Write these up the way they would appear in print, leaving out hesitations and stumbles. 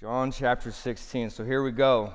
John chapter 16. So here we go.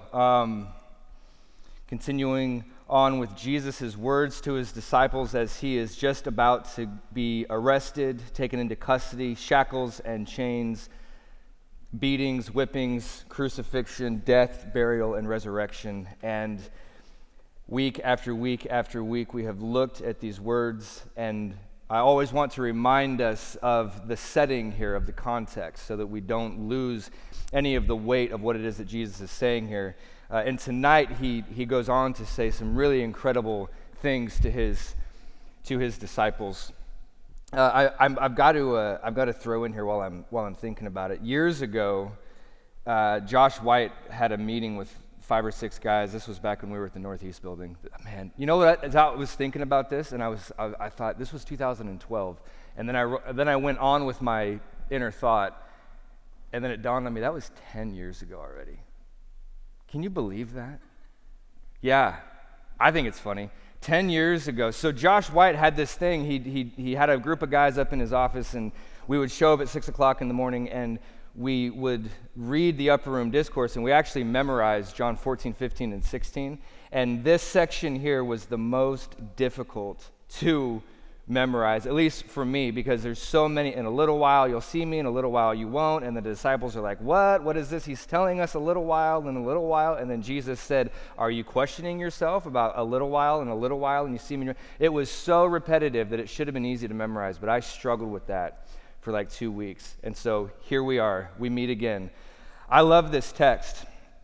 Continuing on with Jesus' words to his disciples as he is just about to be arrested, taken into custody, shackles and chains, beatings, whippings, crucifixion, death, burial, and resurrection. And week after week after week, we have looked at these words, and I always want to remind us of the setting here, of the context, so that we don't lose any of the weight of what it is that Jesus is saying here. And tonight, he goes on to say some really incredible things to his disciples. I've got to throw in here while I'm thinking about it. Years ago, Josh White had a meeting with 5 or 6 guys. This was back when we were at the Northeast building. Man, you know what? As I was thinking about this, and I thought this was 2012, and then I went on with my inner thought, and then it dawned on me that was 10 years ago already. Can you believe that? Yeah, I think it's funny. 10 years ago. So Josh White had this thing. He had a group of guys up in his office, and we would show up at 6 o'clock in the morning, and we would read the upper room discourse, and we actually memorized John 14, 15, and 16. And this section here was the most difficult to memorize, at least for me, because there's so many. In a little while you'll see me, in a little while you won't. And the disciples are like, what is this? He's telling us a little while, then a little while. And then Jesus said, are you questioning yourself about a little while and a little while, and you see me? It was so repetitive that it should have been easy to memorize, but I struggled with that for like 2 weeks. And so here we are. We meet again. I love this text.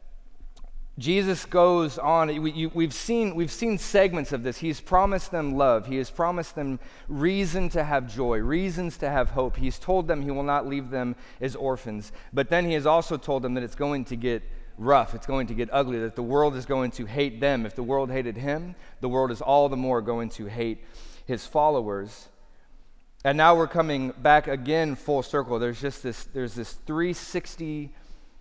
Jesus goes on. We've seen segments of this. He's promised them love. He has promised them reason to have joy, reasons to have hope. He's told them he will not leave them as orphans. But then he has also told them that it's going to get rough. It's going to get ugly, that the world is going to hate them. If the world hated him, the world is all the more going to hate his followers. And now we're coming back again full circle. There's this 360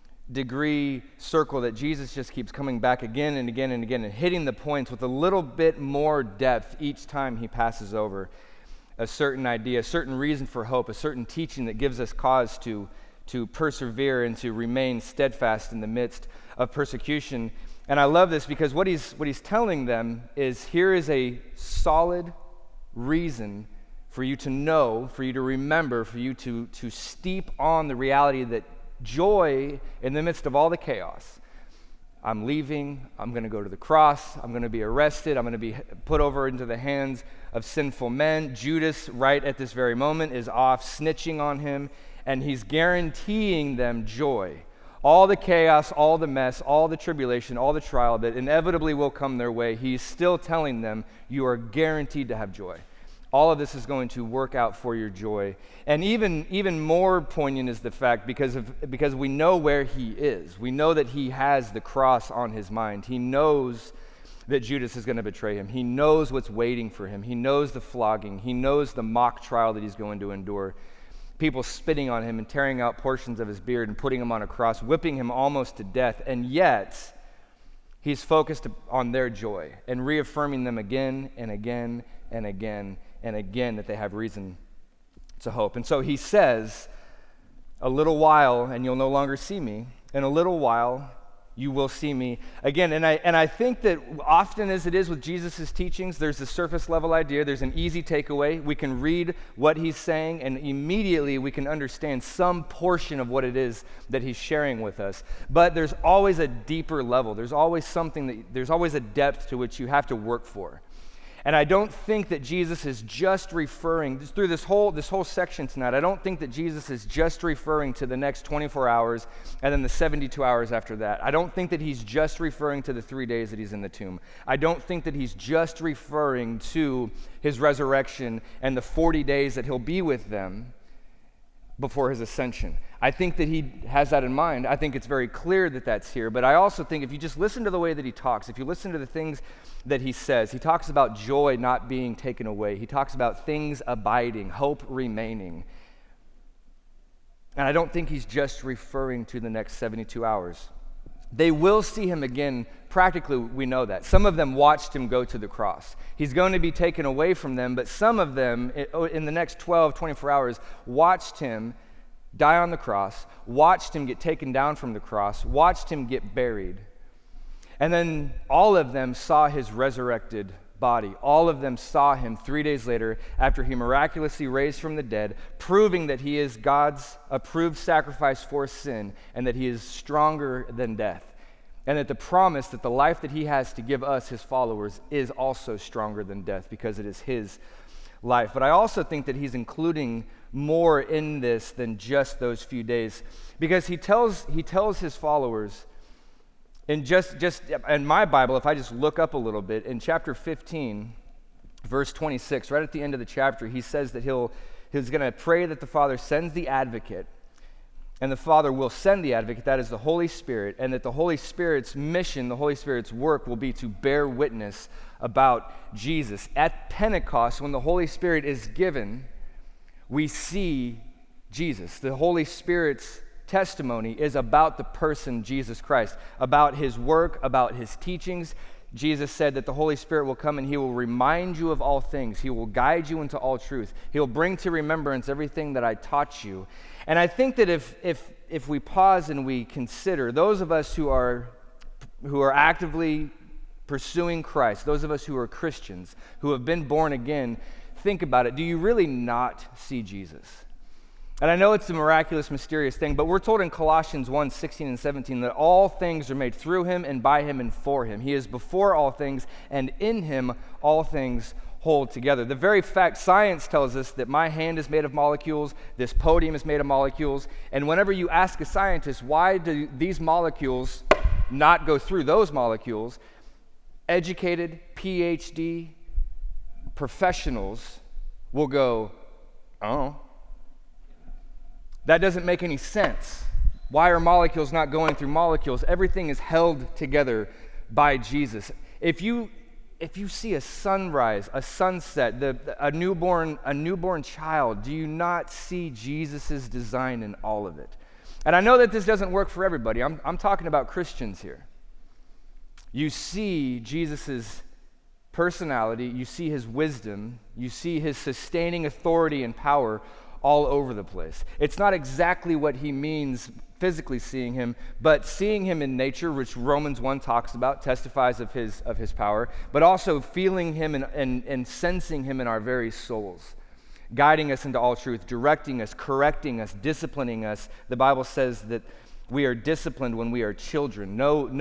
degree circle that Jesus just keeps coming back again and again and again and hitting the points with a little bit more depth each time he passes over a certain idea, a certain reason for hope, a certain teaching that gives us cause to persevere and to remain steadfast in the midst of persecution. And I love this because what he's telling them is, here is a solid reason for you to know, for you to remember, for you to steep on the reality that joy in the midst of all the chaos. I'm leaving, I'm going to go to the cross, I'm going to be arrested, I'm going to be put over into the hands of sinful men. Judas, right at this very moment, is off snitching on him, and he's guaranteeing them joy. All the chaos, all the mess, all the tribulation, all the trial that inevitably will come their way, he's still telling them, you are guaranteed to have joy. All of this is going to work out for your joy. And even more poignant is the fact, because we know where he is. We know that he has the cross on his mind. He knows that Judas is going to betray him. He knows what's waiting for him. He knows the flogging. He knows the mock trial that he's going to endure. People spitting on him and tearing out portions of his beard and putting him on a cross, whipping him almost to death. And yet, he's focused on their joy and reaffirming them again and again and again and again that they have reason to hope. And so he says, a little while and you'll no longer see me. In a little while you will see me again. And I think that often, as it is with Jesus' teachings, there's a surface level idea, there's an easy takeaway. We can read what he's saying and immediately we can understand some portion of what it is that he's sharing with us. But there's always a deeper level. There's always a depth to which you have to work for. And I don't think that Jesus is just referring, through this whole section tonight, I don't think that Jesus is just referring to the next 24 hours and then the 72 hours after that. I don't think that he's just referring to the 3 days that he's in the tomb. I don't think that he's just referring to his resurrection and the 40 days that he'll be with them before his ascension. I think that he has that in mind. I think it's very clear that that's here. But I also think if you just listen to the way that he talks, if you listen to the things that he says, he talks about joy not being taken away. He talks about things abiding, hope remaining. And I don't think he's just referring to the next 72 hours. They will see him again. Practically, we know that. Some of them watched him go to the cross. He's going to be taken away from them, but some of them, in the next 12, 24 hours, watched him die on the cross, watched him get taken down from the cross, watched him get buried. And then all of them saw his resurrected body. All of them saw him 3 days later after he miraculously raised from the dead, proving that he is God's approved sacrifice for sin and that he is stronger than death. And that the promise that the life that he has to give us, his followers, is also stronger than death because it is his life. But I also think that he's including more in this than just those few days, because he tells his followers in just in my Bible, if I just look up a little bit, in chapter 15, verse 26, right at the end of the chapter, he says that he's going to pray that the Father sends the advocate, and the Father will send the advocate, that is the Holy Spirit, and that the Holy Spirit's mission, the Holy Spirit's work will be to bear witness about Jesus. At Pentecost, when the Holy Spirit is given, we see Jesus. The Holy Spirit's testimony is about the person Jesus Christ, about his work, about his teachings. Jesus said that the Holy Spirit will come and he will remind you of all things. He will guide you into all truth. He'll bring to remembrance everything that I taught you. And I think that if we pause and we consider, those of us who are actively pursuing Christ, those of us who are Christians, who have been born again, think about it. Do you really not see Jesus? And I know it's a miraculous, mysterious thing, but we're told in Colossians 1, 16 and 17 that all things are made through him and by him and for him. He is before all things, and in him all things hold together. The very fact, science tells us that my hand is made of molecules, this podium is made of molecules, and whenever you ask a scientist, why do these molecules not go through those molecules, educated, PhD professionals will go, oh, that doesn't make any sense. Why are molecules not going through molecules? Everything is held together by Jesus. If you see a sunrise, a sunset, a newborn child, do you not see Jesus' design in all of it? And I know that this doesn't work for everybody. I'm talking about Christians here. You see Jesus' personality, you see his wisdom, you see his sustaining authority and power all over the place. It's not exactly what he means physically seeing him, but seeing him in nature, which Romans 1 talks about, testifies of his power, but also feeling him and sensing him in our very souls, guiding us into all truth, directing us, correcting us, disciplining us. The Bible says that we are disciplined when we are children.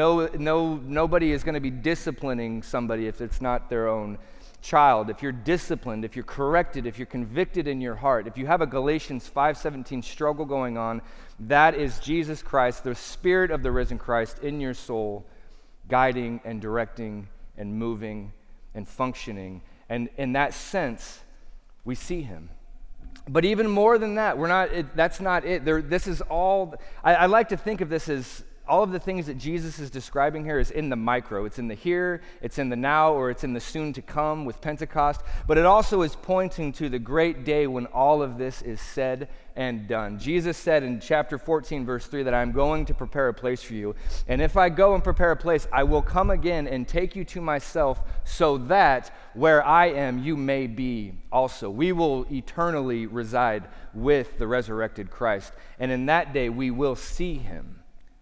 Nobody is going to be disciplining somebody if it's not their own child. If you're disciplined, if you're corrected, if you're convicted in your heart, if you have a Galatians 5:17 struggle going on, that is Jesus Christ, the Spirit of the risen Christ in your soul, guiding and directing and moving and functioning. And in that sense, we see him. But even more than that, that's not it. This is all, I like to think of this as all of the things that Jesus is describing here is in the micro. It's in the here, it's in the now, or it's in the soon to come with Pentecost. But it also is pointing to the great day when all of this is said and done. Jesus said in chapter 14, verse 3, that I'm going to prepare a place for you. And if I go and prepare a place, I will come again and take you to myself, so that where I am, you may be also. We will eternally reside with the resurrected Christ. And in that day, we will see him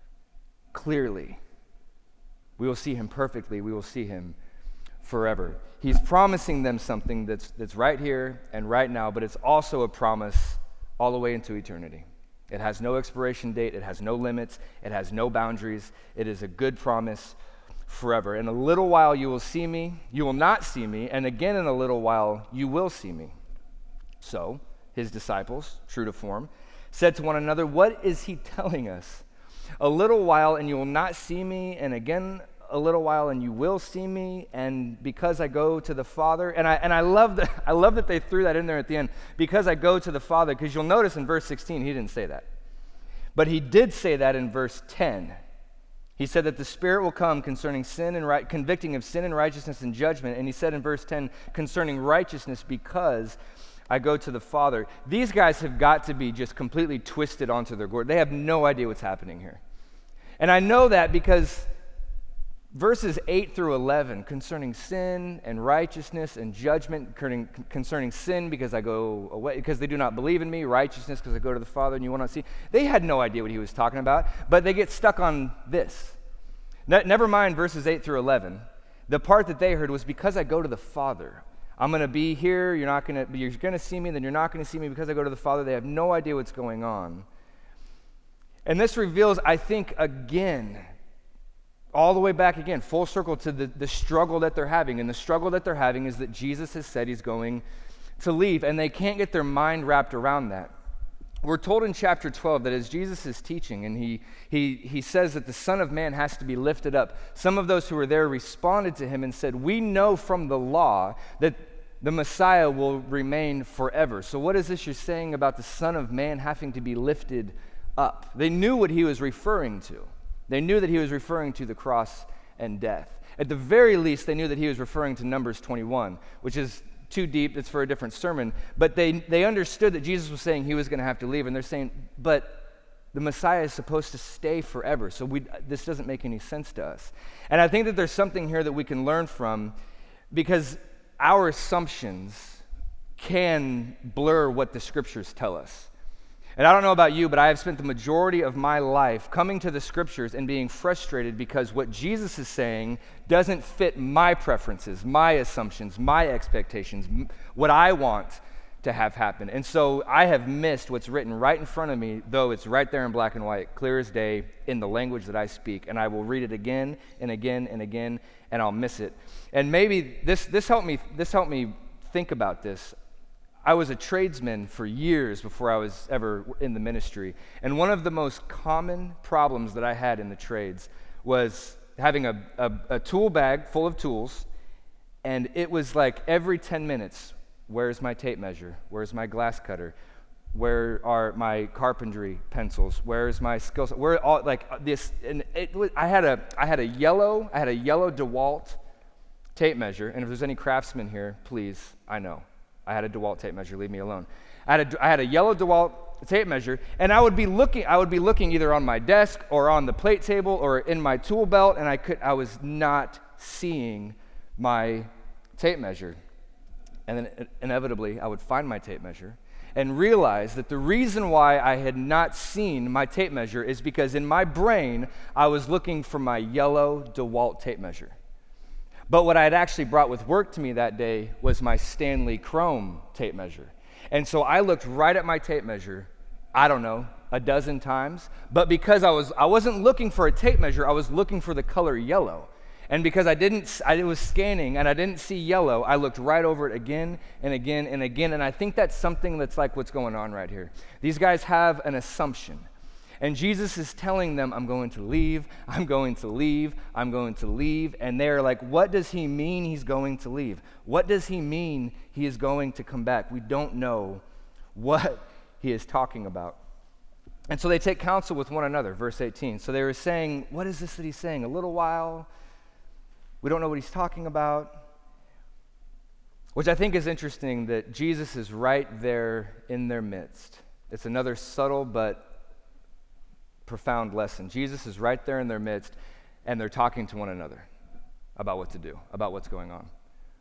clearly. We will see him perfectly. We will see him forever. He's promising them something that's right here and right now, but it's also a promise all the way into eternity. It has no expiration date. It has no limits. It has no boundaries. It is a good promise forever. In a little while you will see me. You will not see me. And again in a little while you will see me. So his disciples, true to form, said to one another, what is he telling us? A little while and you will not see me, and again a little while and you will see me, and because I go to the Father. And I love that they threw that in there at the end, because I go to the Father, because you'll notice in verse 16 he didn't say that. But he did say that in verse 10. He said that the Spirit will come concerning sin and convicting of sin and righteousness and judgment. And he said in verse 10 concerning righteousness, because I go to the Father. These guys have got to be just completely twisted onto their gourd. They have no idea what's happening here. And I know that because verses 8 through 11 concerning sin and righteousness and judgment, concerning sin because I go away, because they do not believe in me, righteousness because I go to the Father and you will not see. They had no idea what he was talking about, but they get stuck on this. Never mind verses 8 through 11. The part that they heard was because I go to the Father. I'm going to be here, you're going to see me, then you're not going to see me because I go to the Father. They have no idea what's going on. And this reveals, I think, again, all the way back again, full circle to the struggle that they're having. And the struggle that they're having is that Jesus has said he's going to leave, and they can't get their mind wrapped around that. We're told in chapter 12 that as Jesus is teaching, and he says that the Son of Man has to be lifted up, some of those who were there responded to him and said, we know from the law that the Messiah will remain forever. So what is this you're saying about the Son of Man having to be lifted up? They knew what he was referring to. They knew that he was referring to the cross and death. At the very least, they knew that he was referring to Numbers 21, which is too deep, it's for a different sermon. But they understood that Jesus was saying he was going to have to leave, and they're saying, but the Messiah is supposed to stay forever, so this doesn't make any sense to us. And I think that there's something here that we can learn from, because our assumptions can blur what the Scriptures tell us. And I don't know about you, but I have spent the majority of my life coming to the Scriptures and being frustrated because what Jesus is saying doesn't fit my preferences, my assumptions, my expectations, what I want to have happen. And so I have missed what's written right in front of me, though it's right there in black and white, clear as day, in the language that I speak. And I will read it again and again and again, and I'll miss it. And maybe this helped me think about this. I was a tradesman for years before I was ever in the ministry. And one of the most common problems that I had in the trades was having a tool bag full of tools, and it was like every 10 minutes, where's my tape measure? Where's my glass cutter? Where are my carpentry pencils? Where's my skill set? Where all like this? And it was, I had a yellow DeWalt tape measure. And if there's any craftsmen here, please, I know. I had a DeWalt tape measure, leave me alone. I had a yellow DeWalt tape measure, and I would be looking either on my desk or on the plate table or in my tool belt, and I was not seeing my tape measure. And then inevitably, I would find my tape measure and realize that the reason why I had not seen my tape measure is because in my brain, I was looking for my yellow DeWalt tape measure. But what I had actually brought with work to me that day was my Stanley Chrome tape measure. And so I looked right at my tape measure, I don't know, a dozen times. But because I wasn't looking for a tape measure, I was looking for the color yellow. And because I was scanning and I didn't see yellow, I looked right over it again and again and again. And I think that's something that's like what's going on right here. These guys have an assumption. And Jesus is telling them, I'm going to leave, I'm going to leave, I'm going to leave. And they're like, what does he mean he's going to leave? What does he mean he is going to come back? We don't know what he is talking about. And so they take counsel with one another, verse 18. So they were saying, what is this that he's saying? A little while? We don't know what he's talking about. Which I think is interesting that Jesus is right there in their midst. It's another subtle but profound lesson. Jesus is right there in their midst, and they're talking to one another about what to do, about what's going on.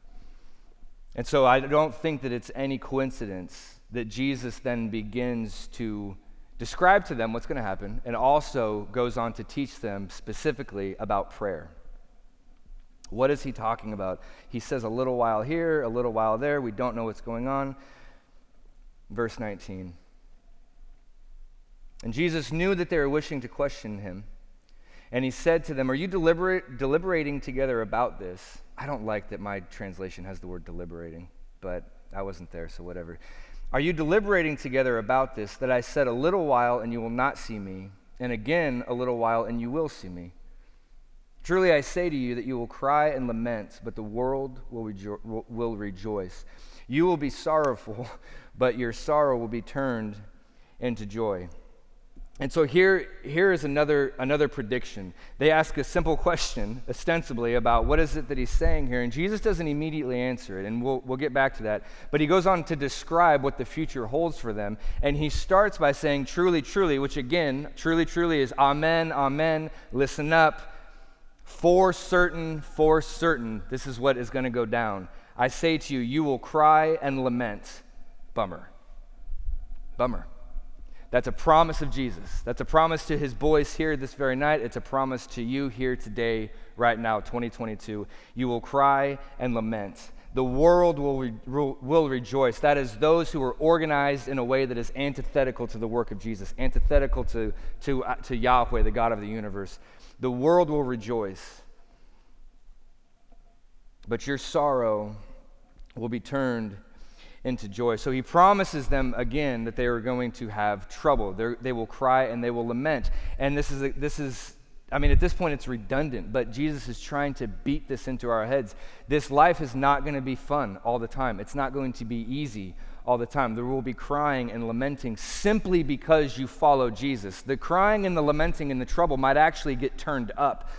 And so I don't think that it's any coincidence that Jesus then begins to describe to them what's going to happen and also goes on to teach them specifically about prayer. What is he talking about? He says a little while here, a little while there. We don't know what's going on. Verse 19. And Jesus knew that they were wishing to question him. And he said to them, are you deliberating together about this? I don't like that my translation has the word deliberating, but I wasn't there, so whatever. Are you deliberating together about this, that I said a little while and you will not see me, and again a little while and you will see me? Truly I say to you that you will cry and lament, but the world will rejoice. You will be sorrowful, but your sorrow will be turned into joy. And so here is another prediction. They ask a simple question, ostensibly, about what is it that he's saying here, and Jesus doesn't immediately answer it, and we'll get back to that. But he goes on to describe what the future holds for them, and he starts by saying, truly, truly, which again, truly, truly is amen, amen, listen up, For certain, this is what is going to go down. I say to you, you will cry and lament. Bummer. That's a promise of Jesus. That's a promise to his boys here this very night. It's a promise to you here today, right now, 2022. You will cry and lament. The world will rejoice. That is those who are organized in a way that is antithetical to the work of Jesus, antithetical to Yahweh, the God of the universe. The world will rejoice. But your sorrow will be turned into joy. So he promises them again that they are going to have trouble. They will cry and they will lament. And this is at this point it's redundant, but Jesus is trying to beat this into our heads. This life is not going to be fun all the time. It's not going to be easy all the time. There will be crying and lamenting simply because you follow Jesus. The crying and the lamenting and the trouble might actually get turned up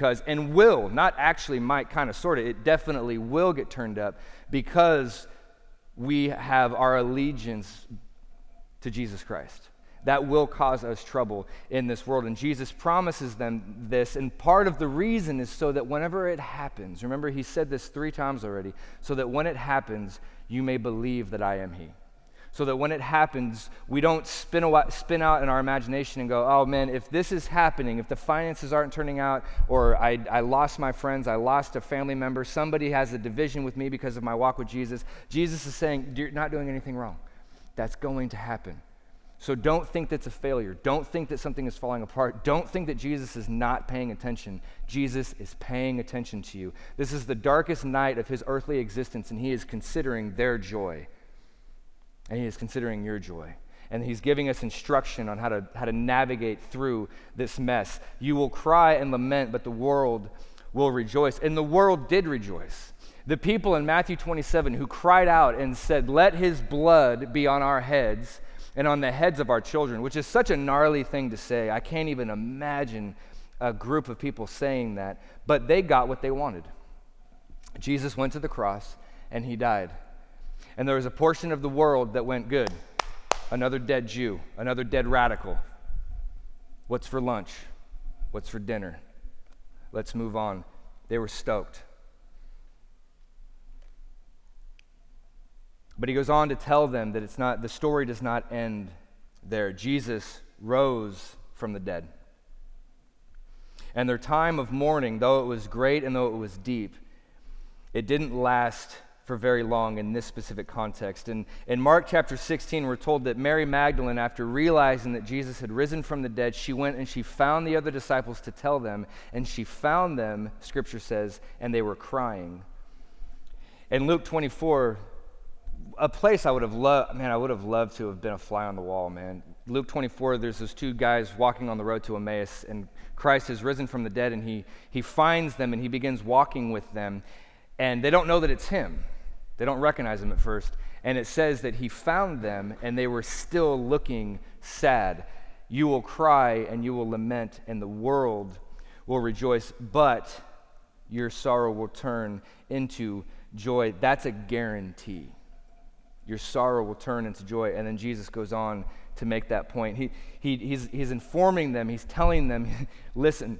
it definitely will get turned up because we have our allegiance to Jesus Christ. That will cause us trouble in this world. And Jesus promises them this, and part of the reason is so that whenever it happens, remember he said this 3 times already, so that when it happens, you may believe that I am he. So that when it happens, we don't spin out in our imagination and go, oh man, if this is happening, if the finances aren't turning out, or I lost my friends, I lost a family member, somebody has a division with me because of my walk with Jesus, Jesus is saying, you're not doing anything wrong. That's going to happen. So don't think that's a failure. Don't think that something is falling apart. Don't think that Jesus is not paying attention. Jesus is paying attention to you. This is the darkest night of his earthly existence, and he is considering their joy. And he is considering your joy. And he's giving us instruction on how to navigate through this mess. You will cry and lament, but the world will rejoice. And the world did rejoice. The people in Matthew 27 who cried out and said, let his blood be on our heads and on the heads of our children, which is such a gnarly thing to say. I can't even imagine a group of people saying that, but they got what they wanted. Jesus went to the cross and he died. And there was a portion of the world that went, good, another dead Jew, another dead radical. What's for lunch? What's for dinner? Let's move on. They were stoked. But he goes on to tell them that the story does not end there. Jesus rose from the dead. And their time of mourning, though it was great and though it was deep, it didn't last for very long in this specific context. And in Mark chapter 16, we're told that Mary Magdalene, after realizing that Jesus had risen from the dead, she went and she found the other disciples to tell them, and she found them, Scripture says, and they were crying. In Luke 24, a place I would have loved to have been a fly on the wall, man. Luke 24, there's those 2 guys walking on the road to Emmaus, and Christ has risen from the dead, and he finds them, and he begins walking with them, and they don't know that it's him. They don't recognize him at first, and it says that he found them, and they were still looking sad. You will cry, and you will lament, and the world will rejoice, but your sorrow will turn into joy. That's a guarantee. Your sorrow will turn into joy. And then Jesus goes on to make that point. He's informing them, he's telling them, listen,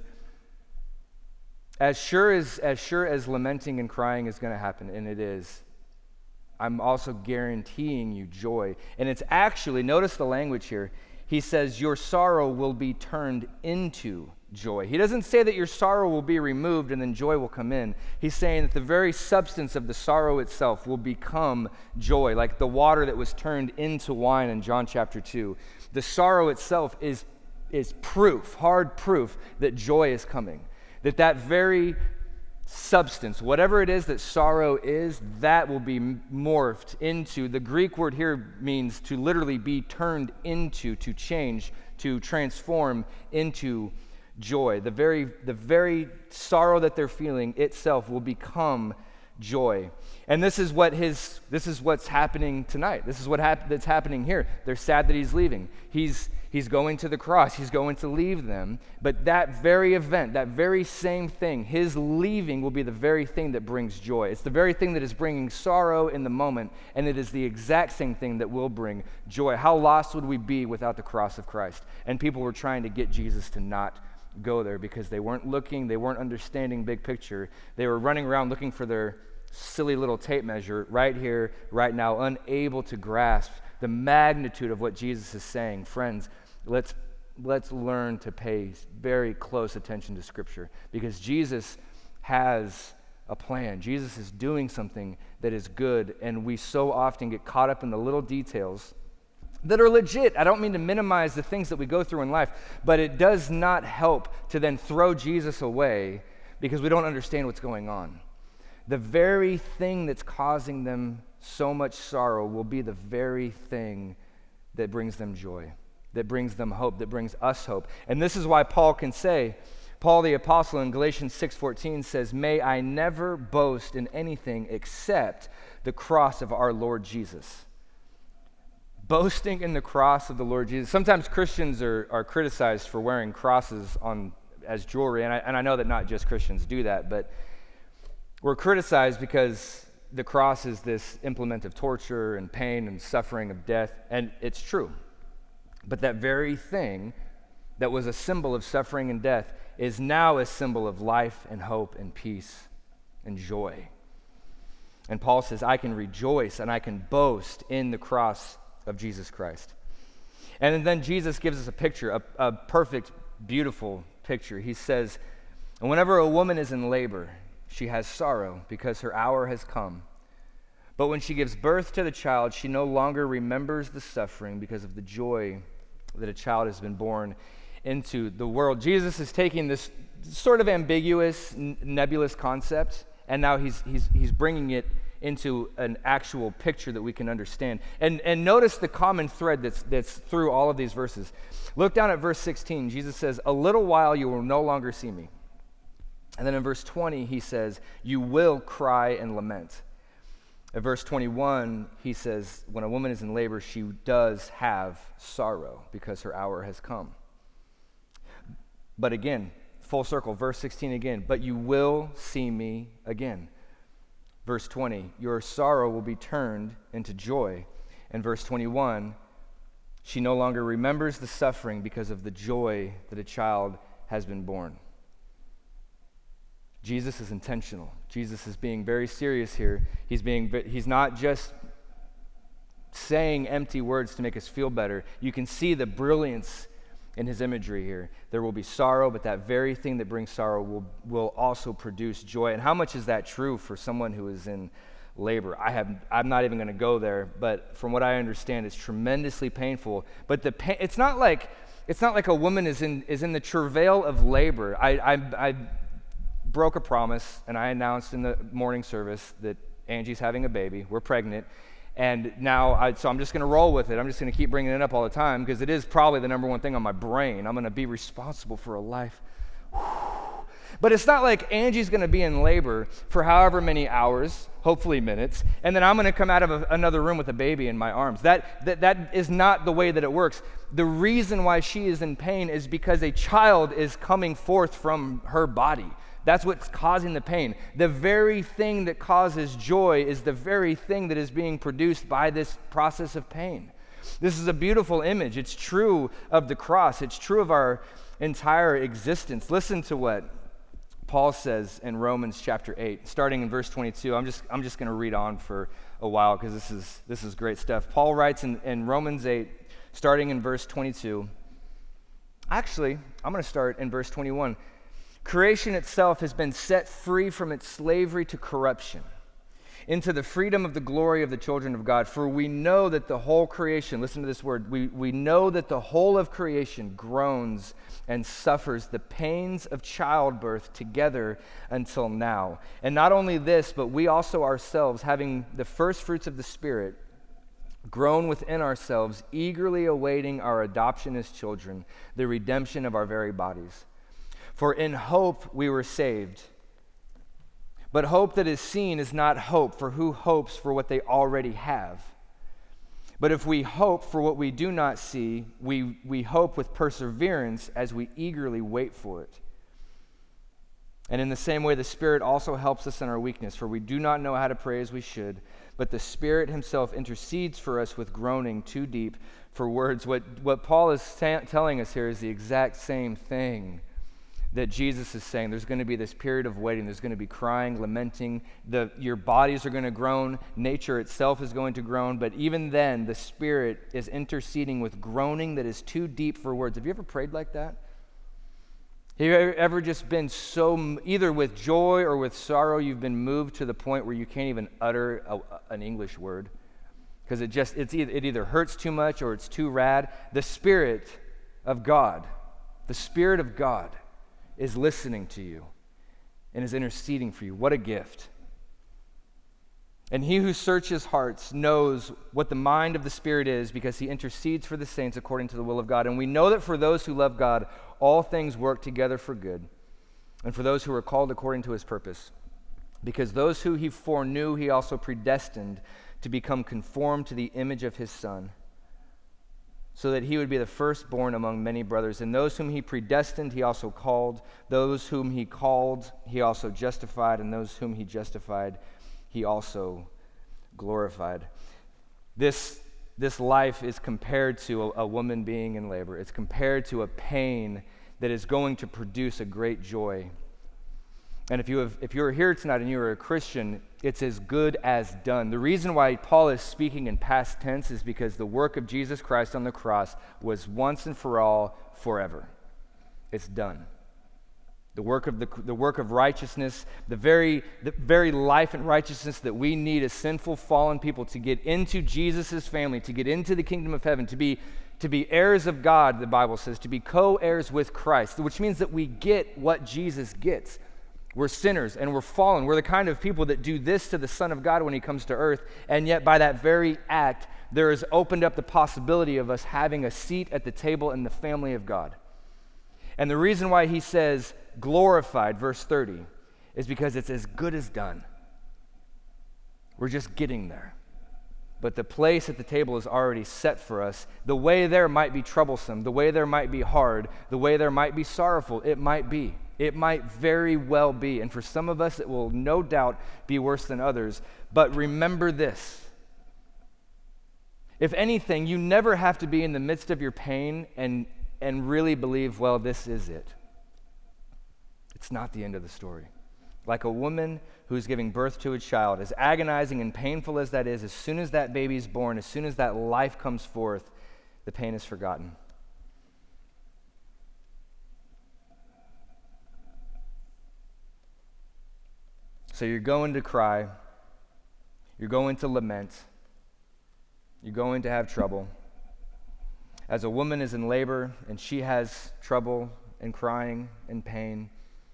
as sure as lamenting and crying is going to happen, and it is, I'm also guaranteeing you joy. And it's actually, notice the language here, he says your sorrow will be turned into joy. He doesn't say that your sorrow will be removed and then joy will come in. He's saying that the very substance of the sorrow itself will become joy, like the water that was turned into wine in John chapter 2. The sorrow itself is proof, hard proof, that joy is coming. That very substance, whatever it is that sorrow is, that will be morphed into. The Greek word here means to literally be turned into, to change, to transform into joy. The very sorrow that they're feeling itself will become joy. And this is what's happening tonight. This is that's happening here. They're sad that he's leaving. He's going to the cross. He's going to leave them. But that very event, that very same thing, his leaving will be the very thing that brings joy. It's the very thing that is bringing sorrow in the moment, and it is the exact same thing that will bring joy. How lost would we be without the cross of Christ? And people were trying to get Jesus to not go there because they weren't looking, they weren't understanding big picture. They were running around looking for their silly little tape measure right here, right now, unable to grasp the magnitude of what Jesus is saying. Friends, let's learn to pay very close attention to Scripture because Jesus has a plan. Jesus is doing something that is good, and we so often get caught up in the little details that are legit. I don't mean to minimize the things that we go through in life, but it does not help to then throw Jesus away because we don't understand what's going on. The very thing that's causing them so much sorrow will be the very thing that brings them joy, that brings them hope, that brings us hope. And this is why Paul can say, Paul the apostle in Galatians 6:14 says, "May I never boast in anything except the cross of our Lord Jesus." Boasting in the cross of the Lord Jesus. Sometimes Christians are criticized for wearing crosses as jewelry, and I know that not just Christians do that, but we're criticized because the cross is this implement of torture and pain and suffering of death, and it's true. But that very thing that was a symbol of suffering and death is now a symbol of life and hope and peace and joy. And Paul says, I can rejoice and I can boast in the cross of Jesus Christ. And then Jesus gives us a picture, a perfect, beautiful picture. He says, and whenever a woman is in labor, she has sorrow because her hour has come. But when she gives birth to the child, she no longer remembers the suffering because of the joy that a child has been born into the world. Jesus is taking this sort of ambiguous, nebulous concept, and now he's bringing it into an actual picture that we can understand. And notice the common thread that's through all of these verses. Look down at verse 16. Jesus says, "A little while you will no longer see me." And then in verse 20, he says, "You will cry and lament." At verse 21, he says, when a woman is in labor, she does have sorrow because her hour has come. But again, full circle, verse 16 again, "But you will see me again." Verse 20, "Your sorrow will be turned into joy." And verse 21, "She no longer remembers the suffering because of the joy that a child has been born." Jesus is intentional. Jesus is being very serious here. He's not just saying empty words to make us feel better. You can see the brilliance in his imagery here. There will be sorrow, but that very thing that brings sorrow will also produce joy. And how much is that true for someone who is in labor? I'm not even going to go there, but from what I understand, it's tremendously painful. But the pain, it's not like a woman is in the travail of labor. I broke a promise, and I announced in the morning service that Angie's having a baby. We're pregnant. And now, so I'm just going to roll with it. I'm just going to keep bringing it up all the time because it is probably the number one thing on my brain. I'm going to be responsible for a life. But it's not like Angie's going to be in labor for however many hours, hopefully minutes, and then I'm going to come out of another room with a baby in my arms. That is not the way that it works. The reason why she is in pain is because a child is coming forth from her body. That's what's causing the pain. The very thing that causes joy is the very thing that is being produced by this process of pain. This is a beautiful image. It's true of the cross. It's true of our entire existence. Listen to what Paul says in Romans chapter 8, starting in verse 22. I'm just going to read on for a while because this is great stuff. Paul writes in Romans 8, starting in verse 22. Actually, I'm going to start in verse 21. "Creation itself has been set free from its slavery to corruption into the freedom of the glory of the children of God. For we know that the whole creation," listen to this word, we know that the whole of creation groans and suffers the pains of childbirth together until now. And not only this, but we also ourselves, having the first fruits of the Spirit, groan within ourselves, eagerly awaiting our adoption as children, the redemption of our very bodies. For in hope we were saved. But hope that is seen is not hope, for who hopes for what they already have? But if we hope for what we do not see, we hope with perseverance as we eagerly wait for it. And in the same way, the Spirit also helps us in our weakness, for we do not know how to pray as we should, but the Spirit himself intercedes for us with groaning too deep for words. What Paul is telling us here is the exact same thing that Jesus is saying there's going to be this period of waiting. There's going to be crying, lamenting. Your bodies are going to groan. Nature itself is going to groan. But even then, the Spirit is interceding with groaning that is too deep for words. Have you ever prayed like that? Have you ever just been so, either with joy or with sorrow, you've been moved to the point where you can't even utter an English word? Because it either hurts too much or it's too rad. The Spirit of God is listening to you and is interceding for you. What a gift. And he who searches hearts knows what the mind of the Spirit is, because he intercedes for the saints according to the will of God. And we know that for those who love God, all things work together for good, and for those who are called according to his purpose. Because those who he foreknew, he also predestined to become conformed to the image of his Son, so that he would be the firstborn among many brothers. And those whom he predestined, he also called. Those whom he called, he also justified. And those whom he justified, he also glorified. This life is compared to a woman being in labor. It's compared to a pain that is going to produce a great joy. And if you're here tonight and you're a Christian, it's as good as done. The reason why Paul is speaking in past tense is because the work of Jesus Christ on the cross was once and for all, forever. It's done. The work of righteousness, the very life and righteousness that we need as sinful, fallen people to get into Jesus' family, to get into the kingdom of heaven, to be heirs of God, the Bible says, to be co-heirs with Christ, which means that we get what Jesus gets. We're sinners and we're fallen. We're the kind of people that do this to the Son of God when he comes to earth, and yet by that very act, there is opened up the possibility of us having a seat at the table in the family of God. And the reason why he says glorified, verse 30, is because it's as good as done. We're just getting there. But the place at the table is already set for us. The way there might be troublesome. The way there might be hard. The way there might be sorrowful. It might be. It might very well be. And for some of us, it will no doubt be worse than others. But remember this. If anything, you never have to be in the midst of your pain and really believe, well, this is it. It's not the end of the story. Like a woman who's giving birth to a child, as agonizing and painful as that is, as soon as that baby's born, as soon as that life comes forth, the pain is forgotten. So you're going to cry, you're going to lament, you're going to have trouble. As a woman is in labor and she has trouble and crying and pain,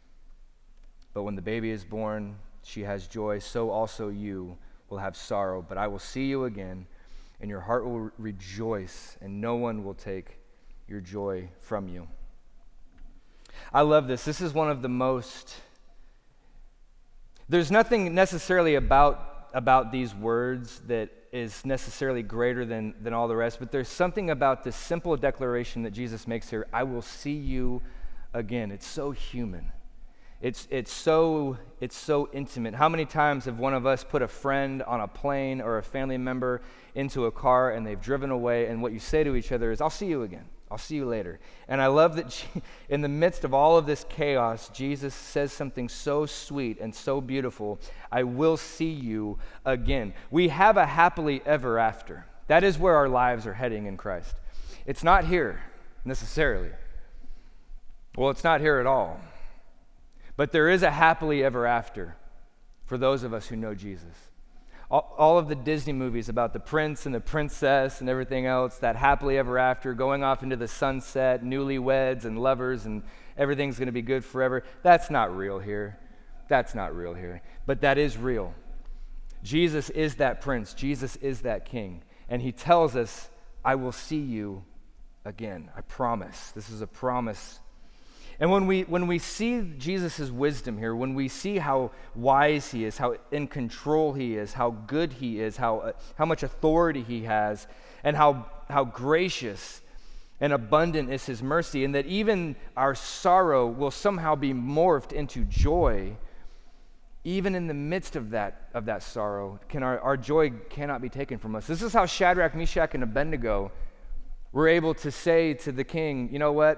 but when the baby is born, she has joy, so also you will have sorrow. But I will see you again, and your heart will rejoice, and no one will take your joy from you. I love this. This is one of the most... There's nothing necessarily about these words that is necessarily greater than all the rest, but there's something about this simple declaration that Jesus makes here, I will see you again. It's so human. It's so intimate. How many times have one of us put a friend on a plane or a family member into a car and they've driven away, and what you say to each other is, I'll see you again. I'll see you later. And I love that in the midst of all of this chaos, Jesus says something so sweet and so beautiful. I will see you again. We have a happily ever after. That is where our lives are heading in Christ. It's not here necessarily. Well, it's not here at all. But there is a happily ever after for those of us who know Jesus. All of the Disney movies about the prince and the princess and everything else, that happily ever after, going off into the sunset, newlyweds and lovers, and everything's going to be good forever, that's not real here. That's not real here. But that is real. Jesus is that prince. Jesus is that king. And he tells us, I will see you again. I promise. This is a promise. And when we see Jesus' wisdom here, when we see how wise he is, how in control he is, how good he is, how much authority he has, and how gracious and abundant is his mercy, and that even our sorrow will somehow be morphed into joy, even in the midst of that sorrow, our joy cannot be taken from us. This is how Shadrach, Meshach, and Abednego were able to say to the king, you know what?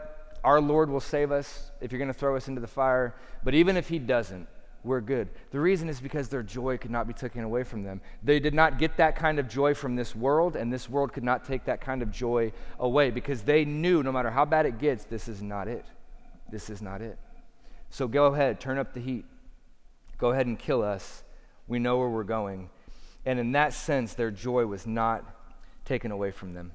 our Lord will save us if you're going to throw us into the fire, but even if he doesn't, we're good. The reason is because their joy could not be taken away from them. They did not get that kind of joy from this world, and this world could not take that kind of joy away because they knew no matter how bad it gets, this is not it. This is not it. So go ahead, turn up the heat. Go ahead and kill us. We know where we're going. And in that sense, their joy was not taken away from them.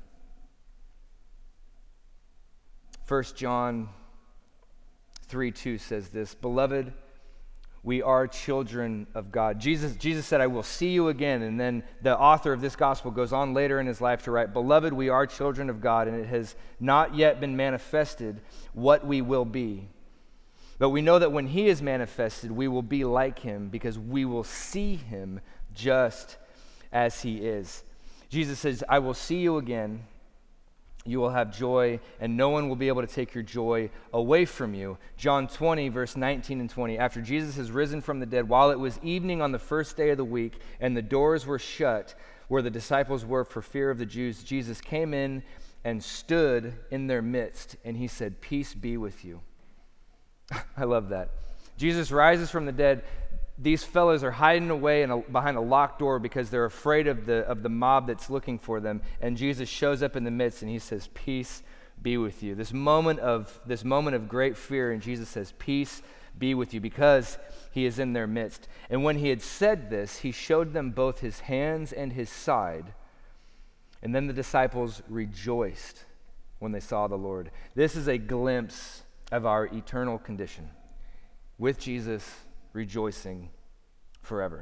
1 John 3:2 says this, "Beloved, we are children of God." Jesus said, "I will see you again." And then the author of this gospel goes on later in his life to write, "Beloved, we are children of God, and it has not yet been manifested what we will be. But we know that when he is manifested, we will be like him because we will see him just as he is." Jesus says, "I will see you again. You will have joy, and no one will be able to take your joy away from you." John 20, verse 19 and 20. "After Jesus has risen from the dead, while it was evening on the first day of the week, and the doors were shut where the disciples were for fear of the Jews, Jesus came in and stood in their midst, and he said, 'Peace be with you.'" I love that. Jesus rises from the dead. These fellows are hiding away behind a locked door because they're afraid of the mob that's looking for them. And Jesus shows up in the midst and he says, "Peace be with you." This moment of great fear, and Jesus says, "Peace be with you," because he is in their midst. And when he had said this, he showed them both his hands and his side. And then the disciples rejoiced when they saw the Lord. This is a glimpse of our eternal condition with Jesus, rejoicing forever.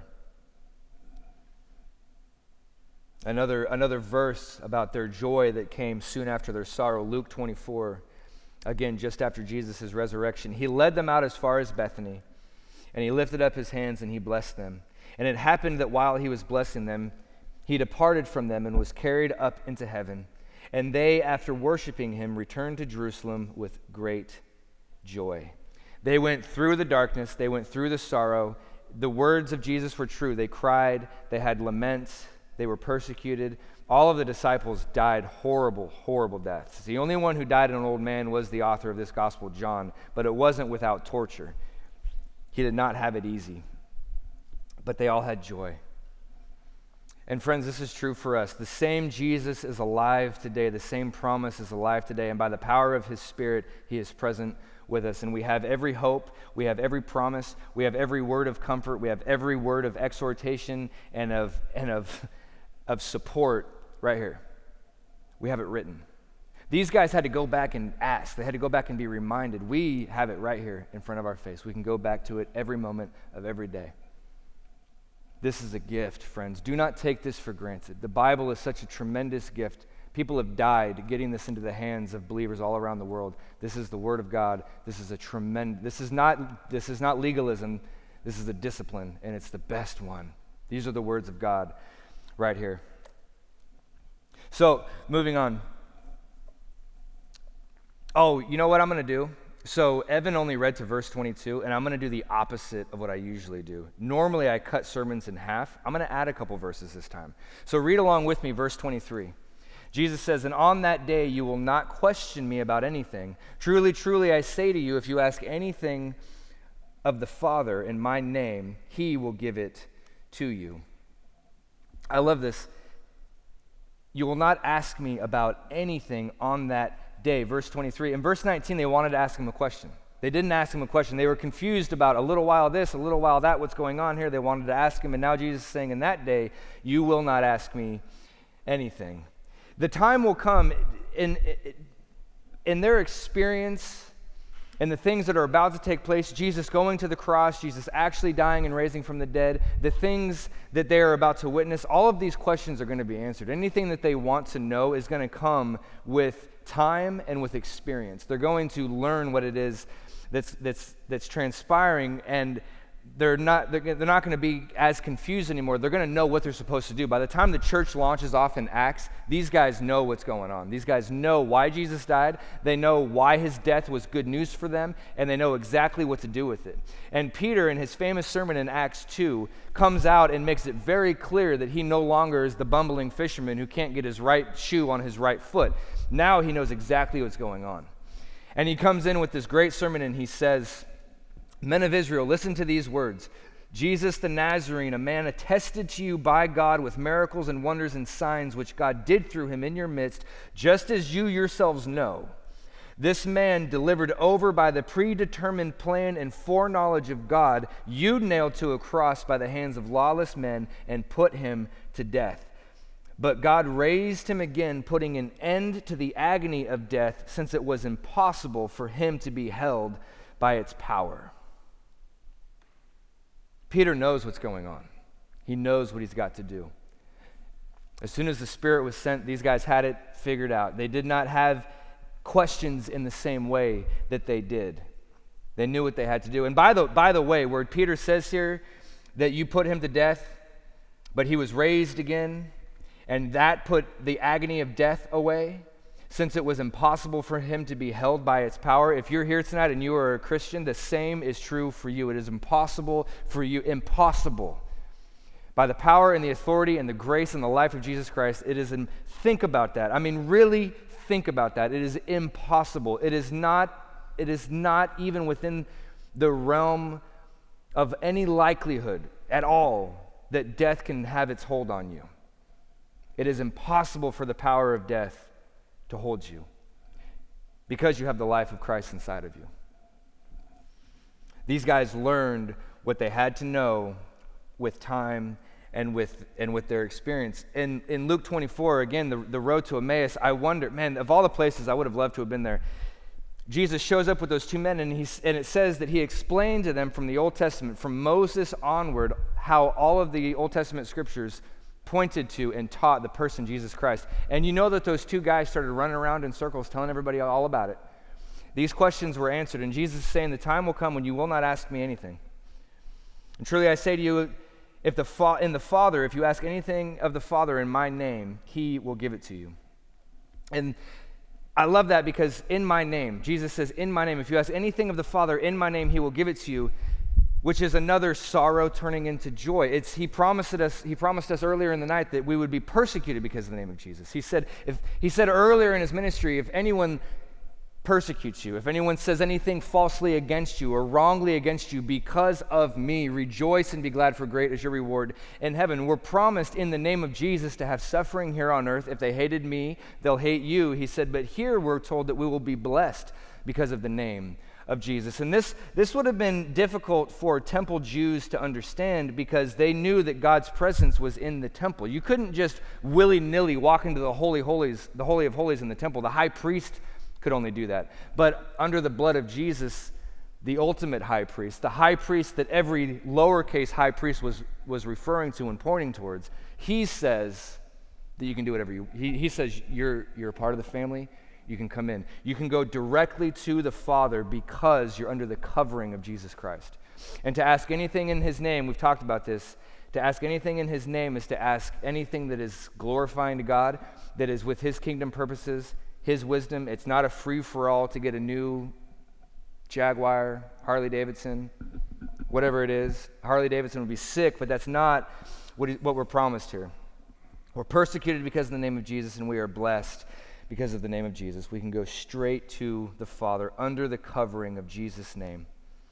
Another verse about their joy that came soon after their sorrow, Luke 24, again, just after Jesus' resurrection. "He led them out as far as Bethany, and he lifted up his hands and he blessed them. And it happened that while he was blessing them, he departed from them and was carried up into heaven. And they, after worshiping him, returned to Jerusalem with great joy." They went through the darkness, they went through the sorrow. The words of Jesus were true. They cried, they had laments, they were persecuted. All of the disciples died horrible, horrible deaths. The only one who died an old man was the author of this gospel, John, but it wasn't without torture. He did not have it easy, but they all had joy. And friends, this is true for us. The same Jesus is alive today. The same promise is alive today. And by the power of his Spirit, he is present with us. And we have every hope. We have every promise. We have every word of comfort. We have every word of exhortation and of support right here. We have it written. These guys had to go back and ask. They had to go back and be reminded. We have it right here in front of our face. We can go back to it every moment of every day. This is a gift, friends. Do not take this for granted. The Bible is such a tremendous gift. People have died getting this into the hands of believers all around the world. This is the Word of God. This is this is not legalism. This is a discipline, and it's the best one. These are the words of God right here. So, moving on. Oh, you know what I'm going to do? So Evan only read to verse 22, and I'm going to do the opposite of what I usually do. Normally, I cut sermons in half. I'm going to add a couple verses this time. So read along with me, verse 23. Jesus says, "And on that day you will not question me about anything. Truly, truly, I say to you, if you ask anything of the Father in my name, he will give it to you." I love this. "You will not ask me about anything on that day." Verse 23. In verse 19, they wanted to ask him a question. They didn't ask him a question. They were confused about a little while this, a little while that, what's going on here. They wanted to ask him, and now Jesus is saying, in that day, you will not ask me anything. The time will come in their experience and the things that are about to take place, Jesus going to the cross, Jesus actually dying and raising from the dead, the things that they are about to witness, all of these questions are going to be answered. Anything that they want to know is going to come with time and with experience. They're going to learn what it is that's transpiring, and they're not going to be as confused anymore. They're going to know what they're supposed to do. By the time the church launches off in Acts, these guys know what's going on. These guys know why Jesus died. They know why his death was good news for them, and they know exactly what to do with it. And Peter, in his famous sermon in Acts 2, comes out and makes it very clear that he no longer is the bumbling fisherman who can't get his right shoe on his right foot. Now he knows exactly what's going on. And he comes in with this great sermon and he says, "Men of Israel, listen to these words. Jesus the Nazarene, a man attested to you by God with miracles and wonders and signs which God did through him in your midst, just as you yourselves know. This man, delivered over by the predetermined plan and foreknowledge of God, you nailed to a cross by the hands of lawless men and put him to death. But God raised him again, putting an end to the agony of death, since it was impossible for him to be held by its power." Peter knows what's going on. He knows what he's got to do. As soon as the Spirit was sent, these guys had it figured out. They did not have questions in the same way that they did. They knew what they had to do. And by the way, where Peter says here that you put him to death, but he was raised again, and that put the agony of death away, since it was impossible for him to be held by its power. If you're here tonight and you are a Christian, the same is true for you. It is impossible for you, impossible. By the power and the authority and the grace and the life of Jesus Christ, think about that. I mean, really think about that. It is impossible. It is not even within the realm of any likelihood at all that death can have its hold on you. It is impossible for the power of death to hold you because you have the life of Christ inside of you. These guys learned what they had to know with time and with their experience. In Luke 24, again, the road to Emmaus, I wonder, man, of all the places I would have loved to have been there, Jesus shows up with those two men, and it says that he explained to them from the Old Testament, from Moses onward, how all of the Old Testament scriptures pointed to and taught the person Jesus Christ. And you know that those two guys started running around in circles telling everybody all about it. These questions were answered, and Jesus is saying, the time will come when you will not ask me anything. And truly I say to you, if you ask anything of the Father in my name, he will give it to you. And I love that, because in my name, Jesus says, in my name, if you ask anything of the Father in my name, he will give it to you, which is another sorrow turning into joy. He promised us earlier in the night that we would be persecuted because of the name of Jesus. He said earlier in his ministry, if anyone persecutes you, if anyone says anything falsely against you or wrongly against you because of me, rejoice and be glad, for great is your reward in heaven. We're promised in the name of Jesus to have suffering here on earth. If they hated me, they'll hate you. He said, but here we're told that we will be blessed because of the name of Jesus. And this would have been difficult for temple Jews to understand, because they knew that God's presence was in the temple. You couldn't just willy-nilly walk into the Holy of Holies in the temple. The high priest could only do that. But under the blood of Jesus, the ultimate high priest, the high priest that every lowercase high priest was referring to and pointing towards, he says that you can do whatever he says you're a part of the family. You can come in. You can go directly to the Father because you're under the covering of Jesus Christ. And to ask anything in his name, we've talked about this, to ask anything in his name is to ask anything that is glorifying to God, that is with his kingdom purposes, his wisdom. It's not a free-for-all to get a new Jaguar, Harley Davidson, whatever it is. Harley Davidson would be sick, but that's not what we're promised here. We're persecuted because of the name of Jesus, and we are blessed because of the name of Jesus. We can go straight to the Father under the covering of Jesus' name.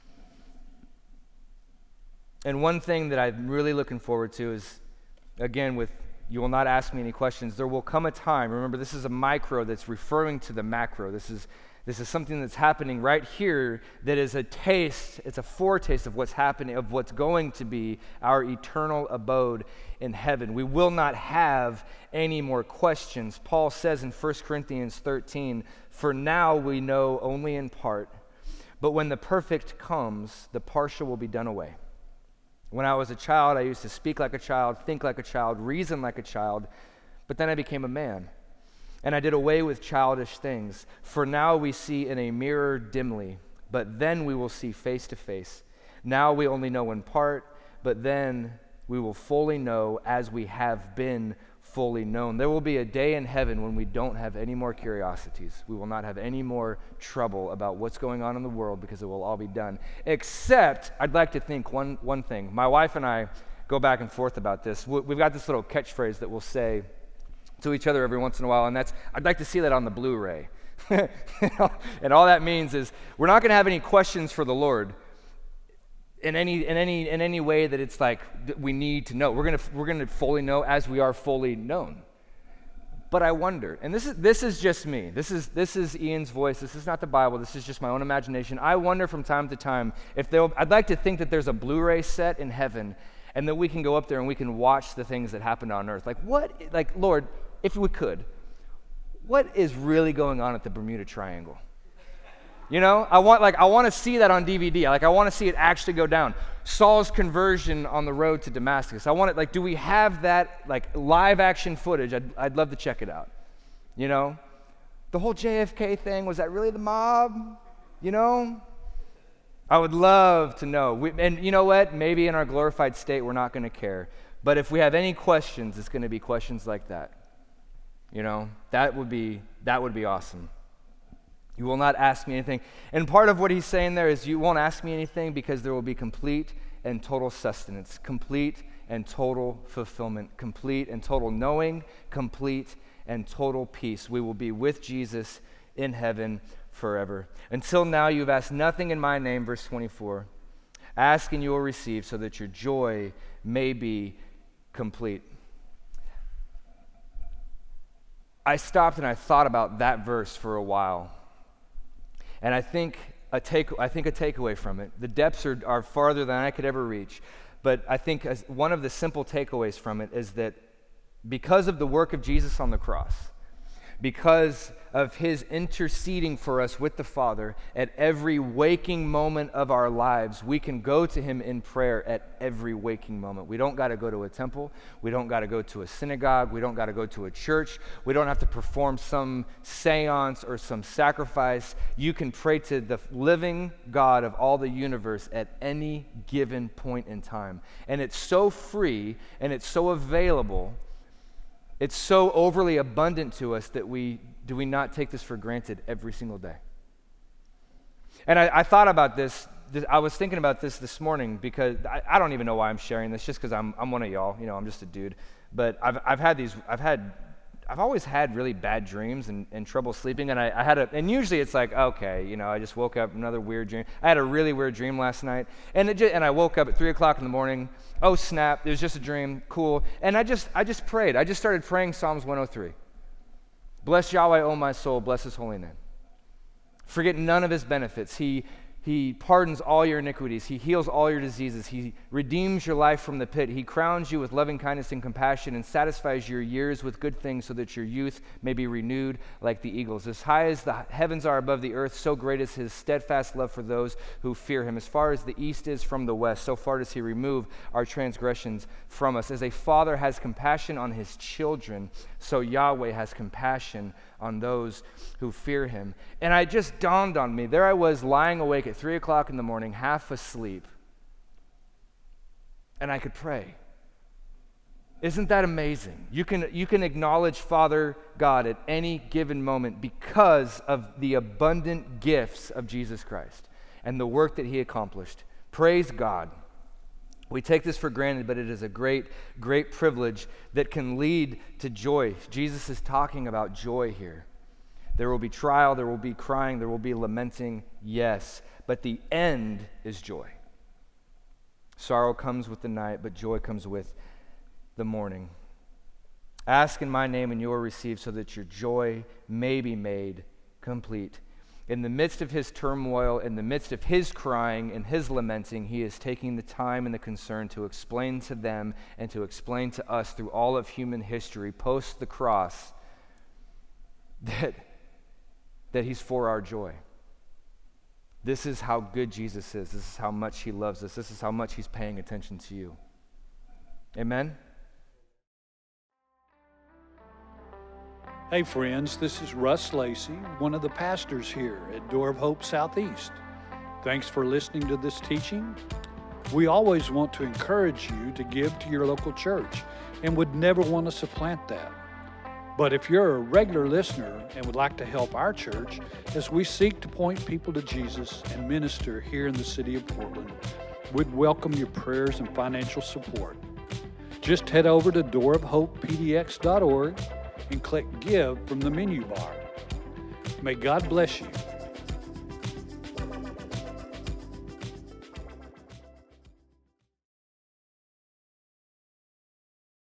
And one thing that I'm really looking forward to is, again, with you will not ask me any questions, there will come a time, remember this is a micro that's referring to the macro. This is something that's happening right here that is a taste, it's a foretaste of what's happening, of what's going to be our eternal abode in heaven. We will not have any more questions. Paul says in 1 Corinthians 13, for now we know only in part, but when the perfect comes, the partial will be done away. When I was a child, I used to speak like a child, think like a child, reason like a child, but then I became a man. And I did away with childish things. For now we see in a mirror dimly, but then we will see face to face. Now we only know in part, but then we will fully know as we have been fully known. There will be a day in heaven when we don't have any more curiosities. We will not have any more trouble about what's going on in the world, because it will all be done. Except, I'd like to think one thing. My wife and I go back and forth about this. We've got this little catchphrase that we'll say to each other every once in a while, and that's, I'd like to see that on the Blu-ray. And all that means is we're not going to have any questions for the Lord in any way that it's like we need to know. We're going to fully know as we are fully known. But I wonder, and this is just me. This is Ian's voice. This is not the Bible. This is just my own imagination. I wonder from time to time I'd like to think that there's a Blu-ray set in heaven, and that we can go up there and we can watch the things that happened on earth. Lord, if we could, what is really going on at the Bermuda Triangle? I want to see that on DVD. I want to see it actually go down. Saul's conversion on the road to Damascus. I want it, do we have that, live action footage? I'd love to check it out. The whole JFK thing, was that really the mob? I would love to know. And you know what? Maybe in our glorified state, we're not going to care. But if we have any questions, it's going to be questions like that. That would be awesome. You will not ask me anything. And part of what he's saying there is you won't ask me anything because there will be complete and total sustenance, complete and total fulfillment, complete and total knowing, complete and total peace. We will be with Jesus in heaven forever. Until now, you have asked nothing in my name, verse 24. Ask and you will receive so that your joy may be complete. I stopped and I thought about that verse for a while. And I think a takeaway from it, the depths are farther than I could ever reach, but I think one of the simple takeaways from it is that because of the work of Jesus on the cross, because of his interceding for us with the Father at every waking moment of our lives, we can go to him in prayer at every waking moment. We don't got to go to a temple. We don't got to go to a synagogue. We don't got to go to a church. We don't have to perform some seance or some sacrifice. You can pray to the living God of all the universe at any given point in time. And it's so free and it's so available. It's so overly abundant to us that do we not take this for granted every single day? And I thought about this. I was thinking about this morning because I don't even know why I'm sharing this, just because I'm one of y'all. I'm just a dude. But I've always had really bad dreams and trouble sleeping, and usually it's like, okay, I just woke up, another weird dream. I had a really weird dream last night, and I woke up at 3 o'clock in the morning. Oh snap, it was just a dream, cool. And I just prayed. I just started praying Psalms 103. Bless Yahweh, O my soul, bless his holy name. Forget none of his benefits. He pardons all your iniquities. He heals all your diseases. He redeems your life from the pit. He crowns you with loving kindness and compassion and satisfies your years with good things so that your youth may be renewed like the eagles. As high as the heavens are above the earth, so great is his steadfast love for those who fear him. As far as the east is from the west, so far does he remove our transgressions from us. As a father has compassion on his children, so Yahweh has compassion on those who fear him. And it just dawned on me. There I was lying awake at 3 o'clock in the morning, half asleep, and I could pray. Isn't that amazing? You can acknowledge Father God at any given moment because of the abundant gifts of Jesus Christ and the work that he accomplished. Praise God. We take this for granted, but it is a great, great privilege that can lead to joy. Jesus is talking about joy here. There will be trial, there will be crying, there will be lamenting, yes, but the end is joy. Sorrow comes with the night, but joy comes with the morning. Ask in my name and you will receive so that your joy may be made complete. In the midst of his turmoil, in the midst of his crying and his lamenting, he is taking the time and the concern to explain to them and to explain to us through all of human history, post the cross, that he's for our joy. This is how good Jesus is. This is how much he loves us. This is how much he's paying attention to you. Amen? Hey friends, this is Russ Lacey, one of the pastors here at Door of Hope Southeast. Thanks for listening to this teaching. We always want to encourage you to give to your local church and would never want to supplant that. But if you're a regular listener and would like to help our church as we seek to point people to Jesus and minister here in the city of Portland, we'd welcome your prayers and financial support. Just head over to doorofhopepdx.org and click Give from the menu bar. May God bless you